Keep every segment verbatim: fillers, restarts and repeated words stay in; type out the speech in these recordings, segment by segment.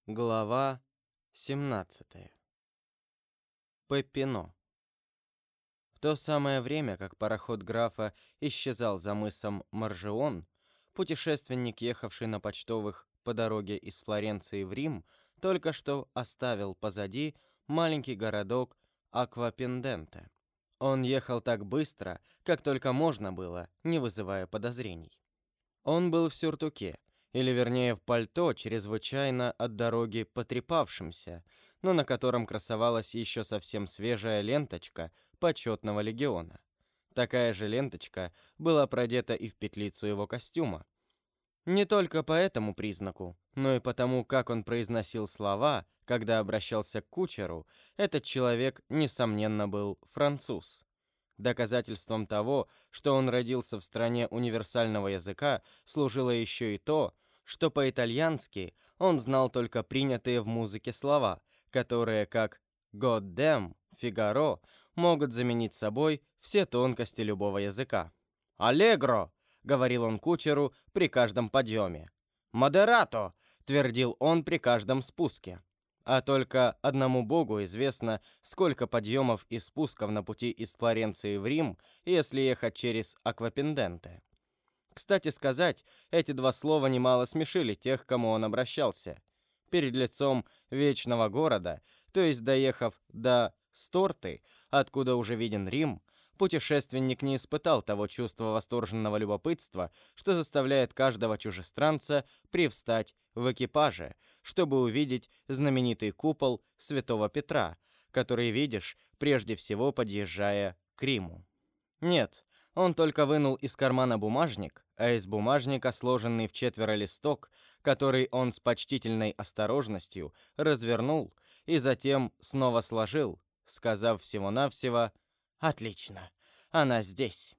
Глава семнадцатая. Пеппино. В то самое время, как пароход графа исчезал за мысом Маржеон, путешественник, ехавший на почтовых по дороге из Флоренции в Рим, только что оставил позади маленький городок Аквапенденте. Он ехал так быстро, как только можно было, не вызывая подозрений. Он был в сюртуке, или вернее в пальто, чрезвычайно от дороги потрепавшимся, но на котором красовалась еще совсем свежая ленточка почетного легиона. Такая же ленточка была продета и в петлицу его костюма. Не только по этому признаку, но и потому, как он произносил слова, когда обращался к кучеру, этот человек, несомненно, был француз. Доказательством того, что он родился в стране универсального языка, служило еще и то, что по-итальянски он знал только принятые в музыке слова, которые, как «God damn», «Фигаро», могут заменить собой все тонкости любого языка. «Аллегро», — говорил он кучеру при каждом подъеме. «Модерато», — твердил он при каждом спуске. А только одному Богу известно, сколько подъемов и спусков на пути из Флоренции в Рим, если ехать через Аквапенденте. Кстати сказать, эти два слова немало смешили тех, к кому он обращался. Перед лицом вечного города, то есть доехав до Сторты, откуда уже виден Рим, путешественник не испытал того чувства восторженного любопытства, что заставляет каждого чужестранца привстать в экипаже, чтобы увидеть знаменитый купол Святого Петра, который видишь, прежде всего подъезжая к Риму. Нет, он только вынул из кармана бумажник, а из бумажника сложенный в четверо листок, который он с почтительной осторожностью развернул и затем снова сложил, сказав всего-навсего «Отлично, она здесь».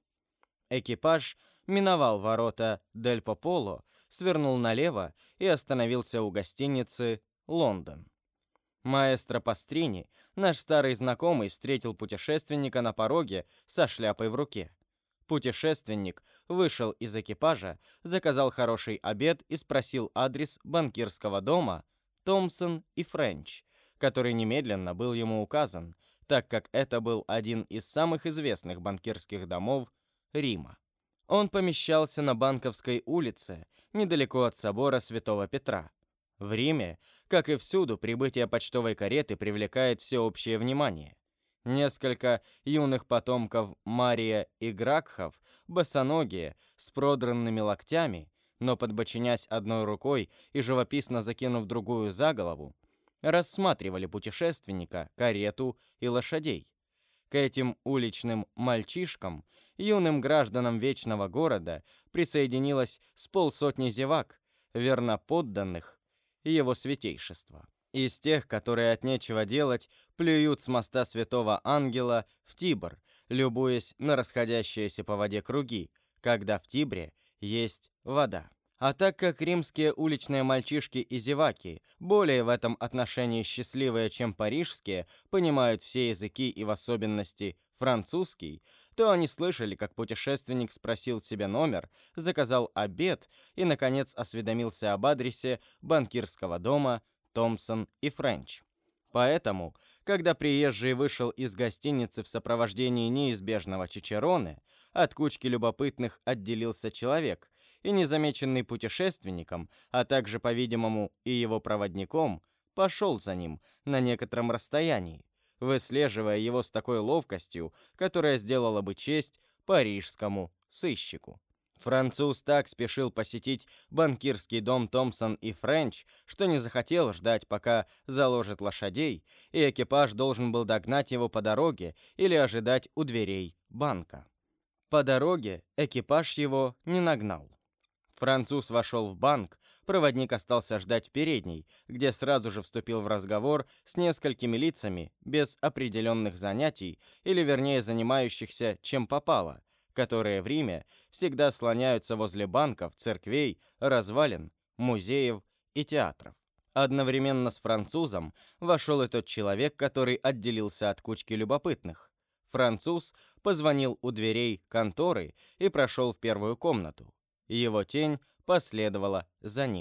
Экипаж миновал ворота Дель Пополо, свернул налево и остановился у гостиницы «Лондон». Маэстро Пастрини, наш старый знакомый, встретил путешественника на пороге со шляпой в руке. Путешественник вышел из экипажа, заказал хороший обед и спросил адрес банкирского дома «Томпсон и Френч», который немедленно был ему указан, так как это был один из самых известных банкирских домов Рима. Он помещался на Банковской улице, недалеко от собора Святого Петра. В Риме, как и всюду, прибытие почтовой кареты привлекает всеобщее внимание. Несколько юных потомков Мария и Гракхов, босоногие, с продранными локтями, но подбоченясь одной рукой и живописно закинув другую за голову, рассматривали путешественника, карету и лошадей. К этим уличным мальчишкам, юным гражданам вечного города, присоединилось с полсотни зевак, верноподданных его святейшества. Из тех, которые от нечего делать, плюют с моста Святого Ангела в Тибр, любуясь на расходящиеся по воде круги, когда в Тибре есть вода. А так как римские уличные мальчишки и зеваки, более в этом отношении счастливые, чем парижские, понимают все языки и в особенности французский, то они слышали, как путешественник спросил себе номер, заказал обед и, наконец, осведомился об адресе банкирского дома Томпсон и Френч. Поэтому, когда приезжий вышел из гостиницы в сопровождении неизбежного чичероне, от кучки любопытных отделился человек, и незамеченный путешественником, а также, по-видимому, и его проводником, пошел за ним на некотором расстоянии, выслеживая его с такой ловкостью, которая сделала бы честь парижскому сыщику. Француз так спешил посетить банкирский дом Томпсон и Френч, что не захотел ждать, пока заложит лошадей, и экипаж должен был догнать его по дороге или ожидать у дверей банка. По дороге экипаж его не нагнал. Француз вошел в банк, проводник остался ждать в передней, где сразу же вступил в разговор с несколькими лицами без определенных занятий, или вернее занимающихся чем попало, которые в Риме всегда слоняются возле банков, церквей, развалин, музеев и театров. Одновременно с французом вошел и тот человек, который отделился от кучки любопытных. Француз позвонил у дверей конторы и прошел в первую комнату. Его тень последовала за ним.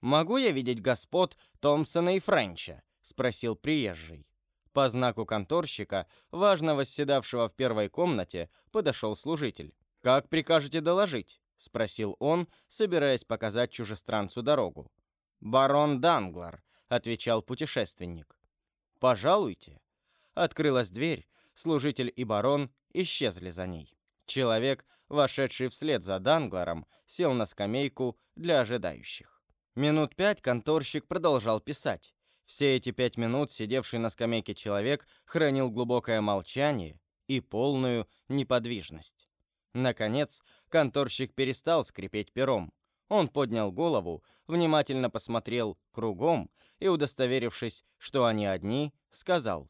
«Могу я видеть господ Томпсона и Френча?» — спросил приезжий. По знаку конторщика, важно восседавшего в первой комнате, подошел служитель. «Как прикажете доложить?» — спросил он, собираясь показать чужестранцу дорогу. «Барон Данглар», — отвечал путешественник. «Пожалуйте». Открылась дверь, служитель и барон исчезли за ней. Человек, вошедший вслед за Дангларом, сел на скамейку для ожидающих. Минут пять конторщик продолжал писать. Все эти пять минут сидевший на скамейке человек хранил глубокое молчание и полную неподвижность. Наконец, конторщик перестал скрипеть пером. Он поднял голову, внимательно посмотрел кругом и, удостоверившись, что они одни, сказал: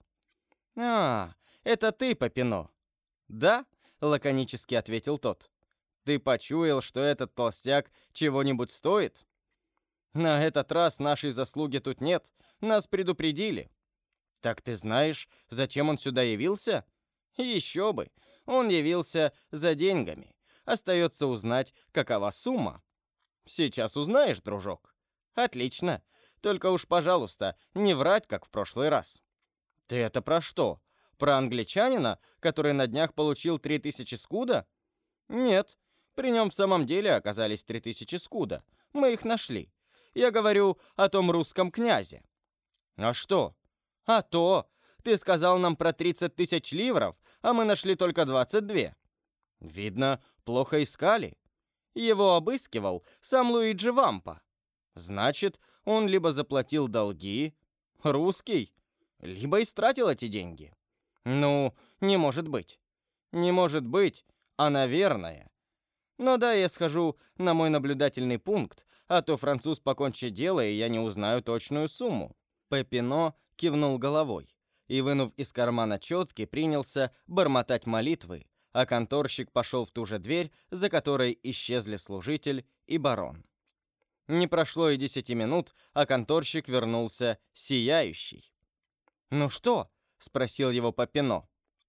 «А, это ты, Попино?» «Да», — лаконически ответил тот. «Ты почуял, что этот толстяк чего-нибудь стоит?» «На этот раз нашей заслуги тут нет, нас предупредили». «Так ты знаешь, зачем он сюда явился?» «Еще бы, он явился за деньгами. Остается узнать, какова сумма». «Сейчас узнаешь, дружок». «Отлично. Только уж, пожалуйста, не врать, как в прошлый раз». «Ты это про что? Про англичанина, который на днях получил три тысячи скуда?» «Нет, при нем в самом деле оказались три тысячи скуда. Мы их нашли. Я говорю о том русском князе». «А что?» «А то! Ты сказал нам про тридцать тысяч ливров, а мы нашли только двадцать два». «Видно, плохо искали». «Его обыскивал сам Луиджи Вампа». «Значит, он либо заплатил долги, русский, либо истратил эти деньги». «Ну, не может быть». «Не может быть, а наверное». «Но да, я схожу на мой наблюдательный пункт, а то француз покончит дело, и я не узнаю точную сумму». Пепино кивнул головой и, вынув из кармана четки, принялся бормотать молитвы, а конторщик пошел в ту же дверь, за которой исчезли служитель и барон. Не прошло и десяти минут, а конторщик вернулся сияющий. «Ну что?» — спросил его Пепино.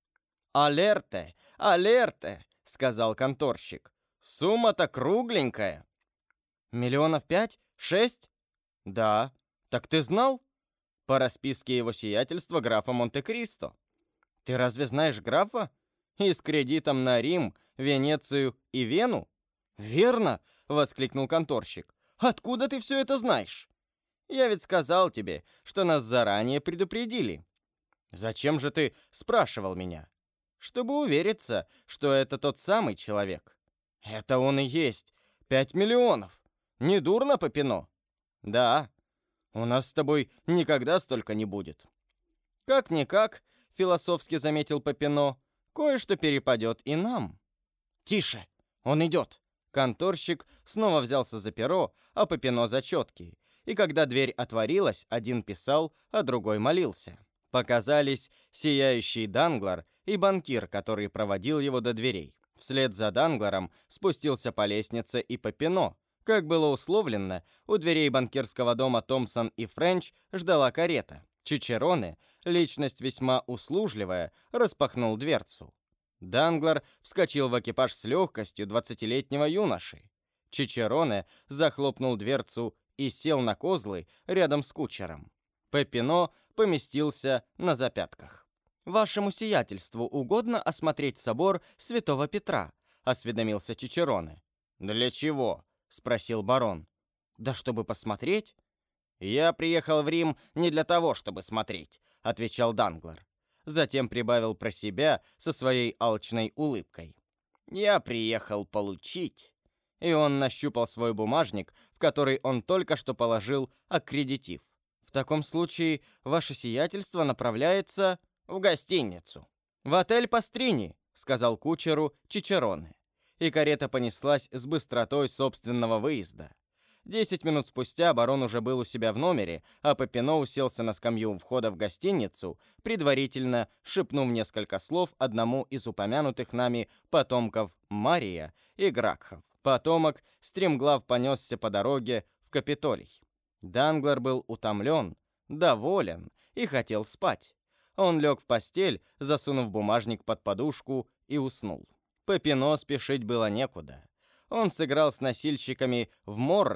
«Алерте! Алерте!» — сказал конторщик. «Сумма-то кругленькая». «Миллионов пять? Шесть?» «Да. Так ты знал?» «По расписке его сиятельства графа Монте-Кристо». «Ты разве знаешь графа? И с кредитом на Рим, Венецию и Вену?» «Верно!» — воскликнул конторщик. «Откуда ты все это знаешь?» «Я ведь сказал тебе, что нас заранее предупредили». «Зачем же ты спрашивал меня?» «Чтобы увериться, что это тот самый человек». «Это он и есть. Пять миллионов. Недурно, Попино?» «Да. У нас с тобой никогда столько не будет». «Как-никак», — философски заметил Попино, — «кое-что перепадет и нам». «Тише! Он идет!» Конторщик снова взялся за перо, а Попино за четки. И когда дверь отворилась, один писал, а другой молился. Показались сияющий Данглар и банкир, который проводил его до дверей. Вслед за Дангларом спустился по лестнице и Попино. Как было условлено, у дверей банкирского дома Томпсон и Френч ждала карета. Чичероне, личность весьма услужливая, распахнул дверцу. Данглар вскочил в экипаж с легкостью двадцатилетнего юноши. Чичероне захлопнул дверцу и сел на козлы рядом с кучером. Пепино поместился на запятках. «Вашему сиятельству угодно осмотреть собор Святого Петра?» — осведомился Чичероне. «Для чего?» — спросил барон. «Да чтобы посмотреть». «Я приехал в Рим не для того, чтобы смотреть», — отвечал Данглар. Затем прибавил про себя со своей алчной улыбкой. «Я приехал получить». И он нащупал свой бумажник, в который он только что положил аккредитив. «В таком случае ваше сиятельство направляется в гостиницу». «В отель Пастрини», — сказал кучеру Чичероне. И карета понеслась с быстротой собственного выезда. Десять минут спустя барон уже был у себя в номере, а Попино уселся на скамью у входа в гостиницу, предварительно шепнув несколько слов одному из упомянутых нами потомков Мария и Гракхов. Потомок стремглав понесся по дороге в Капитолий. Данглар был утомлен, доволен и хотел спать. Он лег в постель, засунув бумажник под подушку, и уснул. Попино спешить было некуда. Он сыграл с носильщиками в Морро,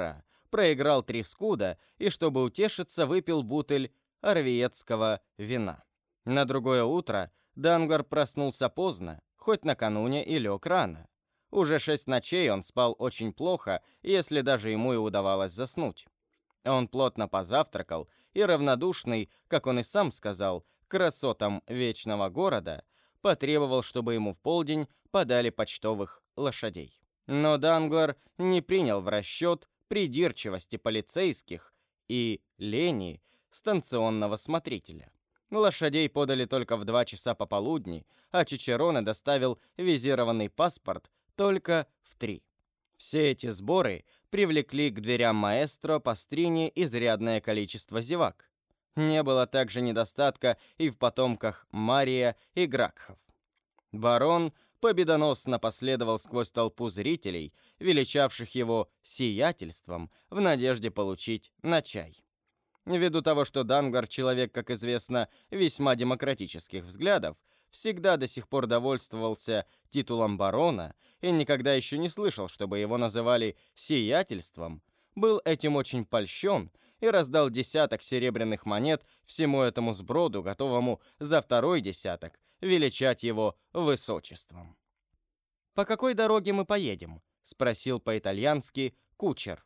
проиграл три скуда и, чтобы утешиться, выпил бутыль орвиетского вина. На другое утро Данглар проснулся поздно, хоть накануне и лег рано. Уже шесть ночей он спал очень плохо, если даже ему и удавалось заснуть. Он плотно позавтракал и, равнодушный, как он и сам сказал, к красотам вечного города, потребовал, чтобы ему в полдень подали почтовых лошадей. Но Данглар не принял в расчет придирчивости полицейских и лени станционного смотрителя. Лошадей подали только в два часа пополудни, а Чичероне доставил визированный паспорт только в три. Все эти сборы привлекли к дверям маэстро Пастрини изрядное количество зевак. Не было также недостатка и в потомках Мария и Гракхов. Барон победоносно последовал сквозь толпу зрителей, величавших его сиятельством, в надежде получить на чай. Ввиду того, что Данглар человек, как известно, весьма демократических взглядов, всегда до сих пор довольствовался титулом барона и никогда еще не слышал, чтобы его называли сиятельством, был этим очень польщен и раздал десяток серебряных монет всему этому сброду, готовому за второй десяток величать его высочеством. «По какой дороге мы поедем?» — спросил по-итальянски кучер.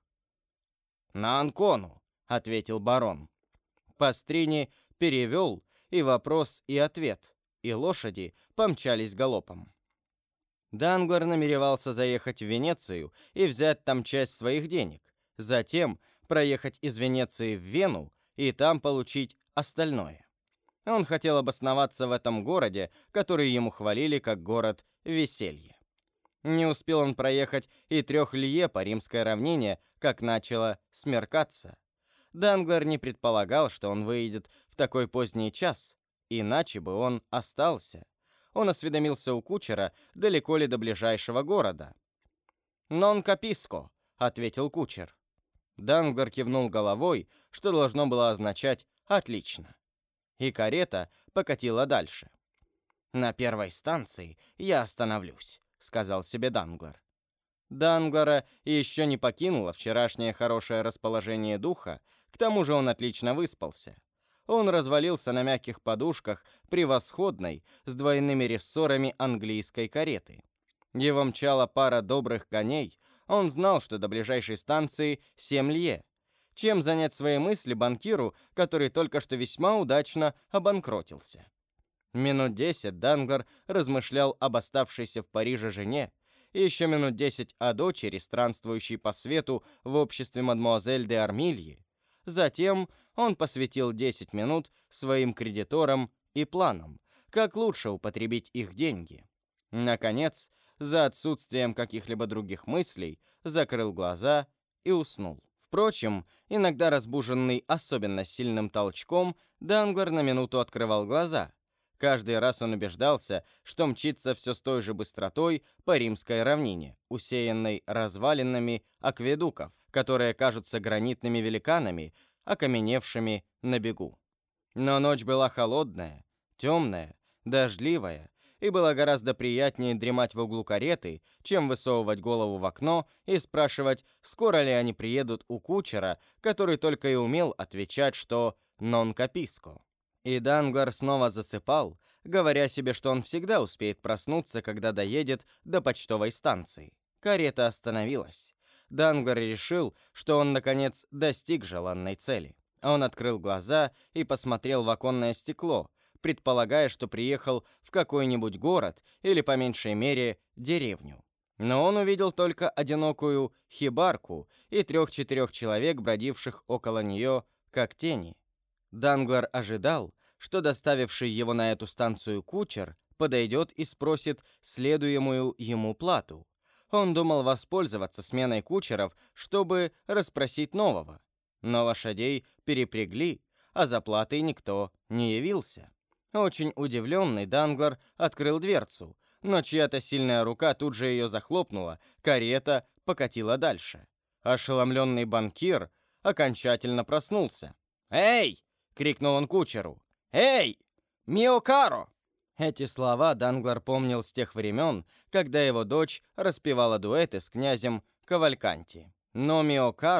«На Анкону», — ответил барон. Пастрини перевел и вопрос, и ответ, и лошади помчались галопом. Данглар намеревался заехать в Венецию и взять там часть своих денег, затем проехать из Венеции в Вену и там получить остальное. Он хотел обосноваться в этом городе, который ему хвалили как город веселья. Не успел он проехать и трех лье по римской равнине, как начало смеркаться. Данглар не предполагал, что он выйдет в такой поздний час, иначе бы он остался. Он осведомился у кучера, далеко ли до ближайшего города. «Нон каписко», — ответил кучер. Данглар кивнул головой, что должно было означать «отлично». И карета покатила дальше. «На первой станции я остановлюсь», — сказал себе Данглар. Данглара еще не покинуло вчерашнее хорошее расположение духа, к тому же он отлично выспался. Он развалился на мягких подушках превосходной с двойными рессорами английской кареты. Его мчала пара добрых коней, он знал, что до ближайшей станции семь лье. Чем занять свои мысли банкиру, который только что весьма удачно обанкротился? Минут десять Данглар размышлял об оставшейся в Париже жене, и еще минут десять о дочери, странствующей по свету в обществе мадемуазель де Армильи. Затем он посвятил десять минут своим кредиторам и планам, как лучше употребить их деньги. Наконец, за отсутствием каких-либо других мыслей, закрыл глаза и уснул. Впрочем, иногда разбуженный особенно сильным толчком, Данглар на минуту открывал глаза. Каждый раз он убеждался, что мчится все с той же быстротой по римской равнине, усеянной развалинами акведуков, которые кажутся гранитными великанами, окаменевшими на бегу. Но ночь была холодная, темная, дождливая, и было гораздо приятнее дремать в углу кареты, чем высовывать голову в окно и спрашивать, скоро ли они приедут у кучера, который только и умел отвечать, что «нон каписко». И Данглар снова засыпал, говоря себе, что он всегда успеет проснуться, когда доедет до почтовой станции. Карета остановилась. Данглар решил, что он, наконец, достиг желанной цели. Он открыл глаза и посмотрел в оконное стекло, предполагая, что приехал в какой-нибудь город или, по меньшей мере, деревню. Но он увидел только одинокую хибарку и трех-четырех человек, бродивших около нее, как тени. Данглар ожидал, что доставивший его на эту станцию кучер подойдет и спросит следуемую ему плату. Он думал воспользоваться сменой кучеров, чтобы расспросить нового. Но лошадей перепрягли, а за платой никто не явился. Очень удивленный Данглар открыл дверцу, но чья-то сильная рука тут же ее захлопнула, карета покатила дальше. Ошеломленный банкир окончательно проснулся. «Эй!» — крикнул он кучеру. «Эй! Мио каро!» Эти слова Данглар помнил с тех времен, когда его дочь распевала дуэты с князем Кавальканти. Но Мио каро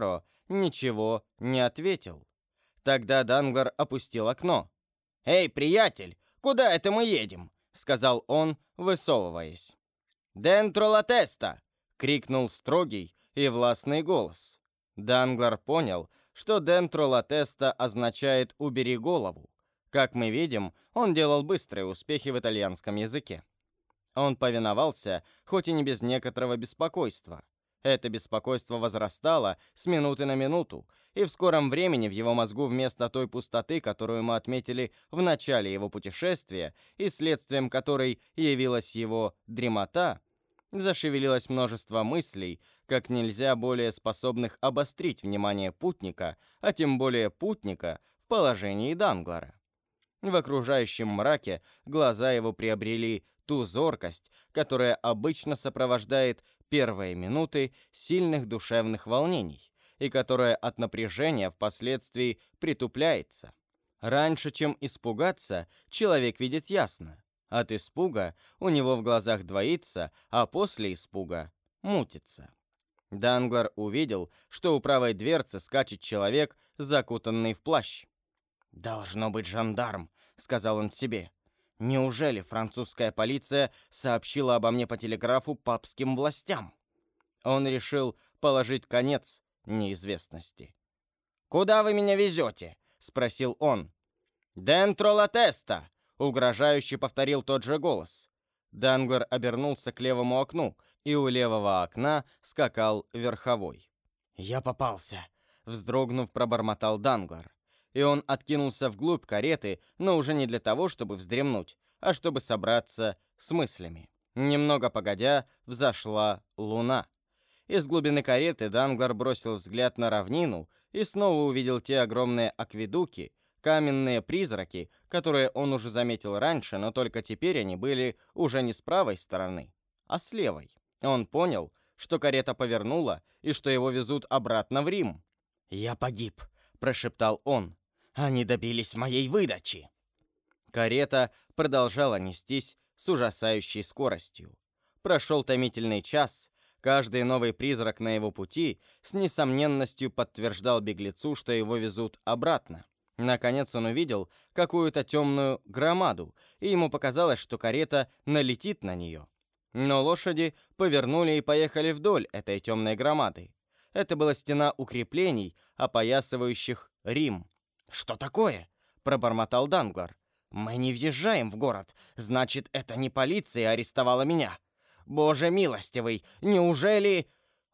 ничего не ответил. Тогда Данглар опустил окно. «Эй, приятель, куда это мы едем?» — сказал он, высовываясь. «Дентро ла теста!» — крикнул строгий и властный голос. Данглар понял, что «дентро ла теста» означает «убери голову». Как мы видим, он делал быстрые успехи в итальянском языке. Он повиновался, хоть и не без некоторого беспокойства. Это беспокойство возрастало с минуты на минуту, и в скором времени в его мозгу вместо той пустоты, которую мы отметили в начале его путешествия, и следствием которой явилась его дремота, зашевелилось множество мыслей, как нельзя более способных обострить внимание путника, а тем более путника в положении Данглара. В окружающем мраке глаза его приобрели ту зоркость, которая обычно сопровождает первые минуты сильных душевных волнений и которая от напряжения впоследствии притупляется. Раньше, чем испугаться, человек видит ясно. От испуга у него в глазах двоится, а после испуга мутится. Данглар увидел, что у правой дверцы скачет человек, закутанный в плащ. «Должно быть жандарм», — сказал он себе. «Неужели французская полиция сообщила обо мне по телеграфу папским властям?» Он решил положить конец неизвестности. «Куда вы меня везете?» — спросил он. «Дентро ла теста!» — угрожающе повторил тот же голос. Данглар обернулся к левому окну, и у левого окна скакал верховой. «Я попался!» — вздрогнув, пробормотал Данглар. И он откинулся вглубь кареты, но уже не для того, чтобы вздремнуть, а чтобы собраться с мыслями. Немного погодя, взошла луна. Из глубины кареты Данглар бросил взгляд на равнину и снова увидел те огромные акведуки, каменные призраки, которые он уже заметил раньше, но только теперь они были уже не с правой стороны, а с левой. Он понял, что карета повернула и что его везут обратно в Рим. «Я погиб», — прошептал он. «Они добились моей выдачи!» Карета продолжала нестись с ужасающей скоростью. Прошел томительный час. Каждый новый призрак на его пути с несомненностью подтверждал беглецу, что его везут обратно. Наконец он увидел какую-то темную громаду, и ему показалось, что карета налетит на нее. Но лошади повернули и поехали вдоль этой темной громады. Это была стена укреплений, опоясывающих Рим. «Что такое?» — пробормотал Данглар. «Мы не въезжаем в город. Значит, это не полиция арестовала меня. Боже милостивый, неужели...»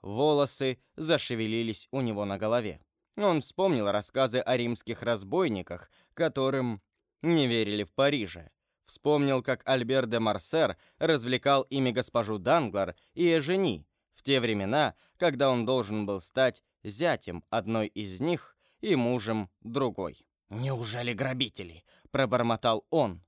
Волосы зашевелились у него на голове. Он вспомнил рассказы о римских разбойниках, которым не верили в Париже. Вспомнил, как Альбер де Марсер развлекал ими госпожу Данглар и Эжени в те времена, когда он должен был стать зятем одной из них и мужем другой. «Неужели грабители?» — пробормотал он.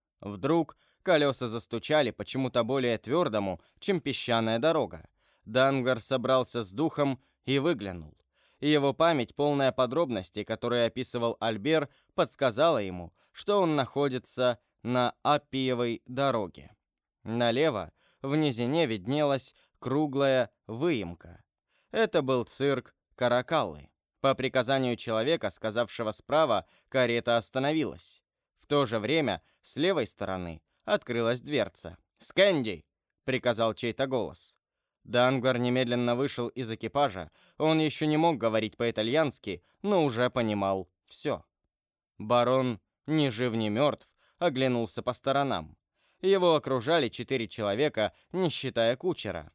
Вдруг колеса застучали почему-то более твердому, чем песчаная дорога. Данглар собрался с духом и выглянул. Его память, полная подробностей, которые описывал Альбер, подсказала ему, что он находится на Аппиевой дороге. Налево, в низине, виднелась круглая выемка. Это был цирк Каракаллы. По приказанию человека, сказавшего справа, карета остановилась. В то же время с левой стороны открылась дверца. «Скэнди!» — приказал чей-то голос. Данглар немедленно вышел из экипажа. Он еще не мог говорить по-итальянски, но уже понимал все. Барон, ни жив ни мертв, оглянулся по сторонам. Его окружали четыре человека, не считая кучера.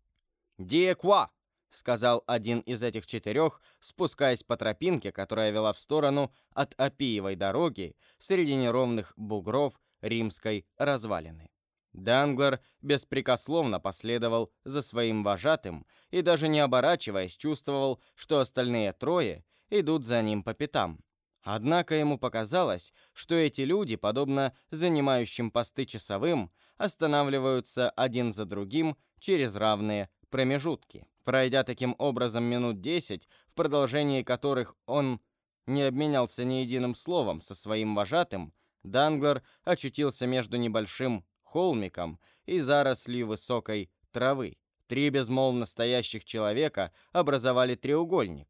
«Ди ква!» — сказал один из этих четырех, спускаясь по тропинке, которая вела в сторону от Аппиевой дороги среди неровных бугров римской развалины. Данглар беспрекословно последовал за своим вожатым и, даже не оборачиваясь, чувствовал, что остальные трое идут за ним по пятам. Однако ему показалось, что эти люди, подобно занимающим посты часовым, останавливаются один за другим через равные промежутки. Пройдя таким образом минут десять, в продолжении которых он не обменялся ни единым словом со своим вожатым, Данглар очутился между небольшим холмиком и зарослью высокой травы. Три безмолвно стоящих человека образовали треугольник. В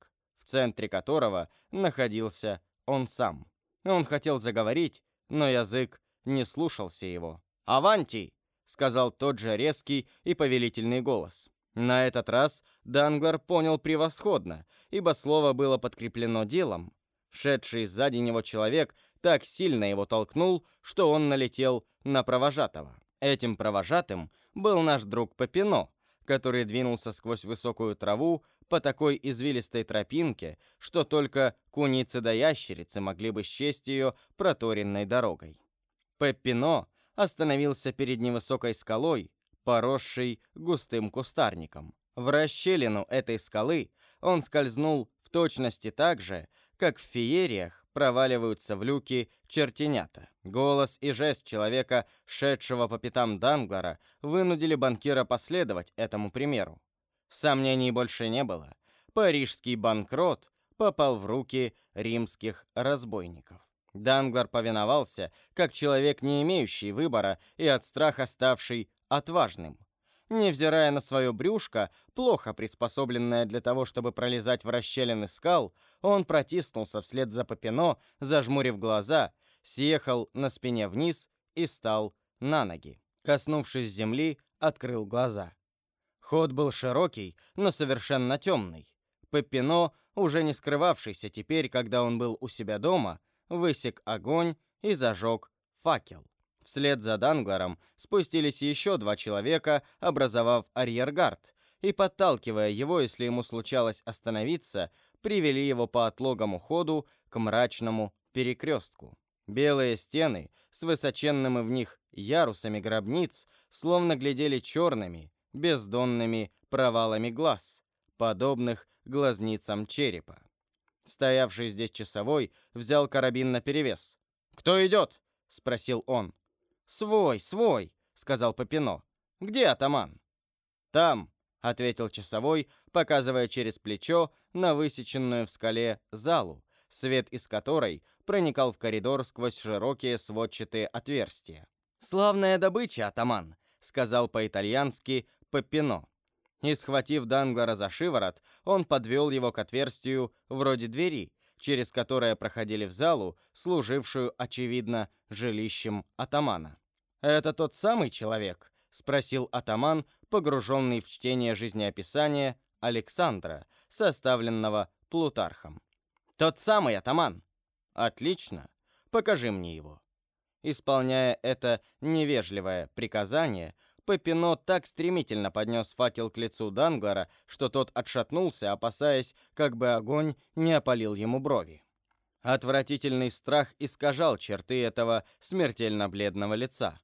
центре которого находился он сам. Он хотел заговорить, но язык не слушался его. «Аванти!» — сказал тот же резкий и повелительный голос. На этот раз Данглар понял превосходно, ибо слово было подкреплено делом. Шедший сзади него человек так сильно его толкнул, что он налетел на провожатого. Этим провожатым был наш друг Пепино, который двинулся сквозь высокую траву по такой извилистой тропинке, что только куницы да ящерицы могли бы счесть ее проторенной дорогой. Пепино остановился перед невысокой скалой, поросшей густым кустарником. В расщелину этой скалы он скользнул в точности так же, как в феериях проваливаются в люки чертенята. Голос и жест человека, шедшего по пятам Данглара, вынудили банкира последовать этому примеру. Сомнений больше не было. Парижский банкрот попал в руки римских разбойников. Данглар повиновался, как человек, не имеющий выбора и от страха ставший отважным. Невзирая на свое брюшко, плохо приспособленное для того, чтобы пролезать в расщелины скал, он протиснулся вслед за Пепино, зажмурив глаза, съехал на спине вниз и стал на ноги. Коснувшись земли, открыл глаза. Ход был широкий, но совершенно темный. Пепино, уже не скрывавшийся теперь, когда он был у себя дома, высек огонь и зажег факел. Вслед за Дангларом спустились еще два человека, образовав арьергард, и, подталкивая его, если ему случалось остановиться, привели его по отлогому ходу к мрачному перекрестку. Белые стены с высоченными в них ярусами гробниц словно глядели черными, бездонными провалами глаз, подобных глазницам черепа. Стоявший здесь часовой взял карабин наперевес. «Кто идет?» — спросил он. «Свой, свой», — сказал Пепино. «Где атаман?» «Там», — ответил часовой, показывая через плечо на высеченную в скале залу, свет из которой проникал в коридор сквозь широкие сводчатые отверстия. «Славная добыча, атаман», — сказал по-итальянски Пепино. И, схватив Данглара за шиворот, он подвел его к отверстию вроде двери, через которое проходили в залу, служившую, очевидно, жилищем атамана. «Это тот самый человек?» — спросил атаман, погруженный в чтение жизнеописания Александра, составленного Плутархом. «Тот самый, атаман!» «Отлично. Покажи мне его». Исполняя это невежливое приказание, Пепино так стремительно поднес факел к лицу Данглара, что тот отшатнулся, опасаясь, как бы огонь не опалил ему брови. Отвратительный страх искажал черты этого смертельно бледного лица.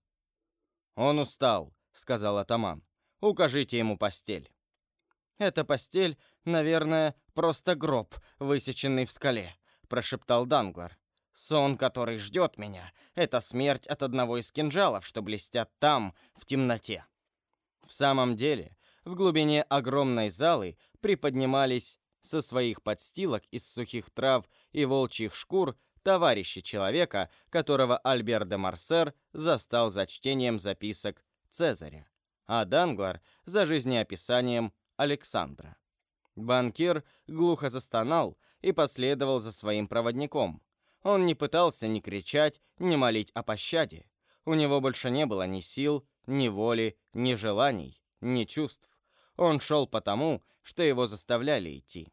«Он устал», — сказал атаман. «Укажите ему постель». «Эта постель, наверное, просто гроб, высеченный в скале», — прошептал Данглар. «Сон, который ждет меня, это смерть от одного из кинжалов, что блестят там, в темноте». В самом деле, в глубине огромной залы приподнимались со своих подстилок из сухих трав и волчьих шкур товарищи человека, которого Альбер де Марсер застал за чтением записок Цезаря, а Данглар за жизнеописанием Александра. Банкир глухо застонал и последовал за своим проводником. Он не пытался ни кричать, ни молить о пощаде. У него больше не было ни сил, ни воли, ни желаний, ни чувств. Он шел потому, что его заставляли идти.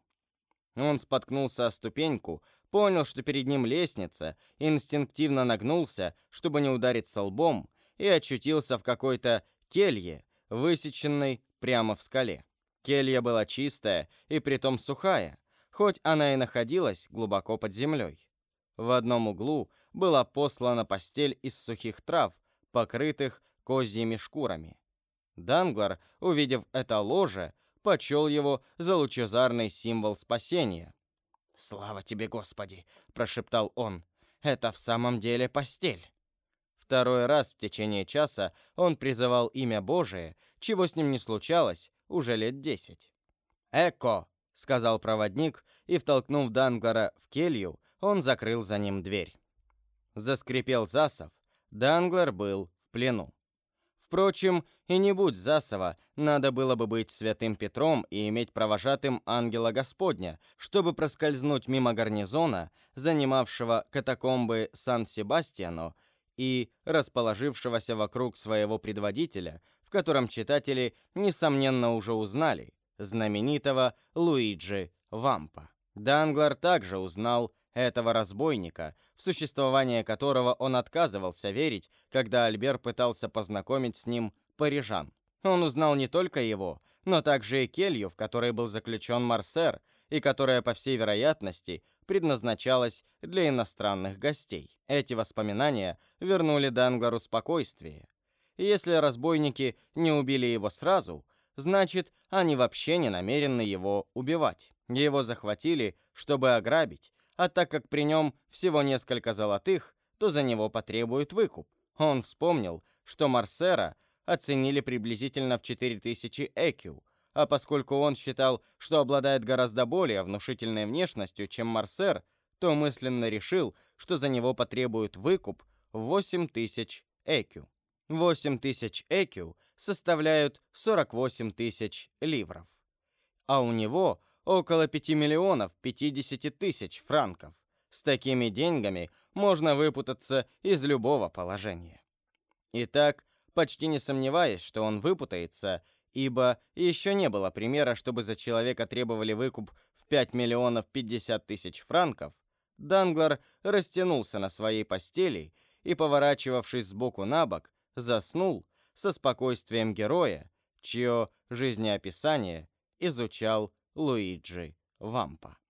Он споткнулся о ступеньку, понял, что перед ним лестница, инстинктивно нагнулся, чтобы не удариться лбом, и очутился в какой-то келье, высеченной прямо в скале. Келья была чистая и притом сухая, хоть она и находилась глубоко под землей. В одном углу была послана постель из сухих трав, покрытых козьими шкурами. Данглар, увидев это ложе, почел его за лучезарный символ спасения. «Слава тебе, Господи!» — прошептал он. «Это в самом деле постель!» Второй раз в течение часа он призывал имя Божие, чего с ним не случалось уже лет десять. «Эко!» — сказал проводник, и, втолкнув Данглара в келью, он закрыл за ним дверь. Заскрипел засов. Данглар был в плену. В Впрочем, и не будь Засова, надо было бы быть святым Петром и иметь провожатым ангела Господня, чтобы проскользнуть мимо гарнизона, занимавшего катакомбы Сан-Себастьяно и расположившегося вокруг своего предводителя, в котором читатели, несомненно, уже узнали, знаменитого Луиджи Вампа. Данглар также узнал этого разбойника, в существование которого он отказывался верить, когда Альбер пытался познакомить с ним парижан. Он узнал не только его, но также и келью, в которой был заключен Марсер, и которая, по всей вероятности, предназначалась для иностранных гостей. Эти воспоминания вернули Данглару спокойствие. И если разбойники не убили его сразу, значит, они вообще не намерены его убивать. Его захватили, чтобы ограбить, а так как при нем всего несколько золотых, то за него потребуют выкуп. Он вспомнил, что Марсера оценили приблизительно в четыре тысячи экю, а поскольку он считал, что обладает гораздо более внушительной внешностью, чем Марсер, то мысленно решил, что за него потребуют выкуп в восемь тысяч экю. восемь тысяч экю составляют сорок восемь тысяч ливров. А у него около пяти миллионов пятидесяти тысяч франков. С такими деньгами можно выпутаться из любого положения. Итак, почти не сомневаясь, что он выпутается, ибо еще не было примера, чтобы за человека требовали выкуп в пять миллионов пятьдесят тысяч франков, Данглар растянулся на своей постели и, поворачивавшись сбоку на бок, заснул со спокойствием героя, чье жизнеописание изучал Луиджи Вампа.